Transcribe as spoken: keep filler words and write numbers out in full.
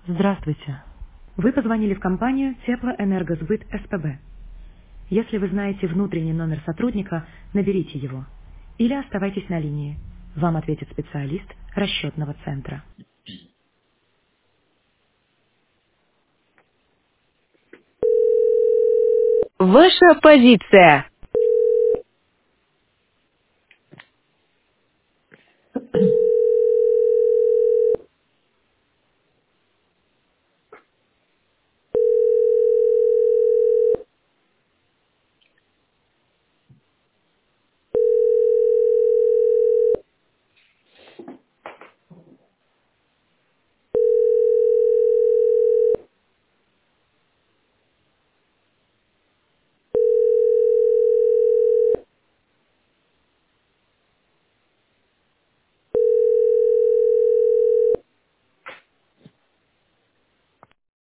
Здравствуйте. Вы позвонили в компанию Теплоэнергосбыт СПБ. Если вы знаете внутренний номер сотрудника, наберите его. Или оставайтесь на линии. Вам ответит специалист расчетного центра. Ваша позиция.